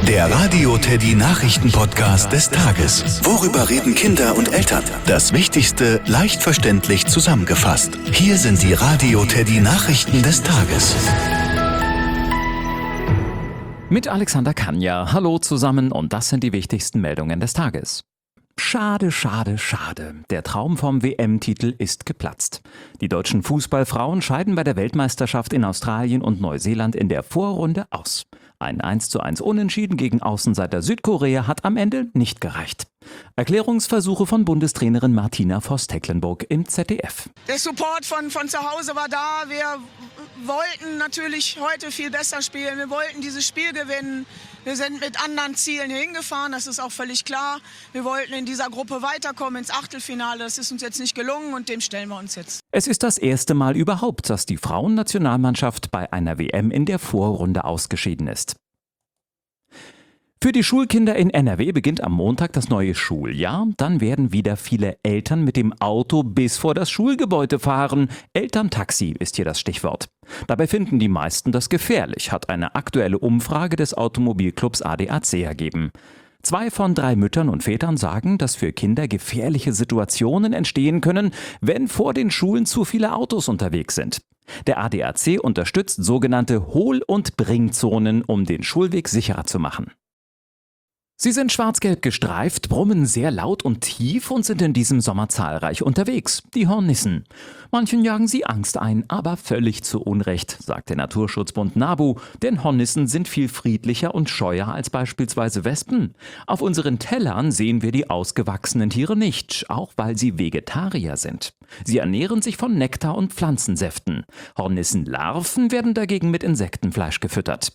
Der Radio Teddy Nachrichten-Podcast des Tages. Worüber reden Kinder und Eltern? Das Wichtigste leicht verständlich zusammengefasst. Hier sind die Radio Teddy Nachrichten des Tages. Mit Alexander Kanja. Hallo zusammen und das sind die wichtigsten Meldungen des Tages. Schade, schade, schade. Der Traum vom WM-Titel ist geplatzt. Die deutschen Fußballfrauen scheiden bei der Weltmeisterschaft in Australien und Neuseeland in der Vorrunde aus. Ein 1:1 Unentschieden gegen Außenseiter Südkorea hat am Ende nicht gereicht. Erklärungsversuche von Bundestrainerin Martina Voss-Tecklenburg im ZDF. Der Support von zu Hause war da. Wir wollten natürlich heute viel besser spielen. Wir wollten dieses Spiel gewinnen. Wir sind mit anderen Zielen hier hingefahren, das ist auch völlig klar. Wir wollten in dieser Gruppe weiterkommen ins Achtelfinale. Das ist uns jetzt nicht gelungen und dem stellen wir uns jetzt. Es ist das erste Mal überhaupt, dass die Frauennationalmannschaft bei einer WM in der Vorrunde ausgeschieden ist. Für die Schulkinder in NRW beginnt am Montag das neue Schuljahr. Dann werden wieder viele Eltern mit dem Auto bis vor das Schulgebäude fahren. Elterntaxi ist hier das Stichwort. Dabei finden die meisten das gefährlich, hat eine aktuelle Umfrage des Automobilclubs ADAC ergeben. 2 von 3 Müttern und Vätern sagen, dass für Kinder gefährliche Situationen entstehen können, wenn vor den Schulen zu viele Autos unterwegs sind. Der ADAC unterstützt sogenannte Hohl- und Bringzonen, um den Schulweg sicherer zu machen. Sie sind schwarz-gelb gestreift, brummen sehr laut und tief und sind in diesem Sommer zahlreich unterwegs, die Hornissen. Manchen jagen sie Angst ein, aber völlig zu Unrecht, sagt der Naturschutzbund NABU, denn Hornissen sind viel friedlicher und scheuer als beispielsweise Wespen. Auf unseren Tellern sehen wir die ausgewachsenen Tiere nicht, auch weil sie Vegetarier sind. Sie ernähren sich von Nektar und Pflanzensäften. Hornissenlarven werden dagegen mit Insektenfleisch gefüttert.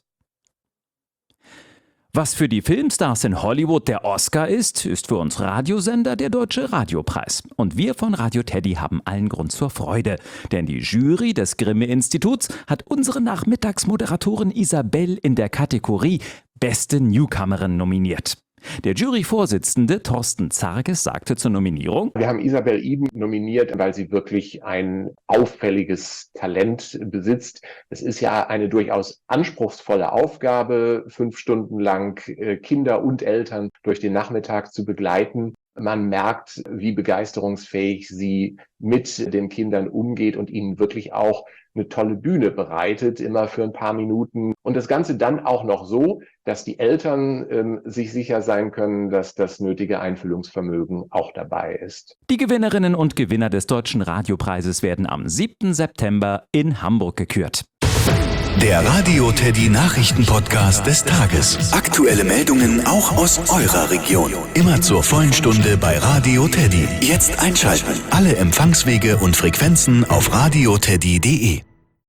Was für die Filmstars in Hollywood der Oscar ist, ist für uns Radiosender der Deutsche Radiopreis. Und wir von Radio Teddy haben allen Grund zur Freude. Denn die Jury des Grimme-Instituts hat unsere Nachmittagsmoderatorin Isabel in der Kategorie Beste Newcomerin nominiert. Der Juryvorsitzende Thorsten Zarges sagte zur Nominierung: Wir haben Isabel Eden nominiert, weil sie wirklich ein auffälliges Talent besitzt. Es ist ja eine durchaus anspruchsvolle Aufgabe, 5 Stunden lang Kinder und Eltern durch den Nachmittag zu begleiten. Man merkt, wie begeisterungsfähig sie mit den Kindern umgeht und ihnen wirklich auch eine tolle Bühne bereitet, immer für ein paar Minuten. Und das Ganze dann auch noch so, dass die Eltern sich sicher sein können, dass das nötige Einfühlungsvermögen auch dabei ist. Die Gewinnerinnen und Gewinner des Deutschen Radiopreises werden am 7. September in Hamburg gekürt. Der Radio Teddy Nachrichten-Podcast des Tages. Aktuelle Meldungen auch aus eurer Region. Immer zur vollen Stunde bei Radio Teddy. Jetzt einschalten. Alle Empfangswege und Frequenzen auf radioteddy.de.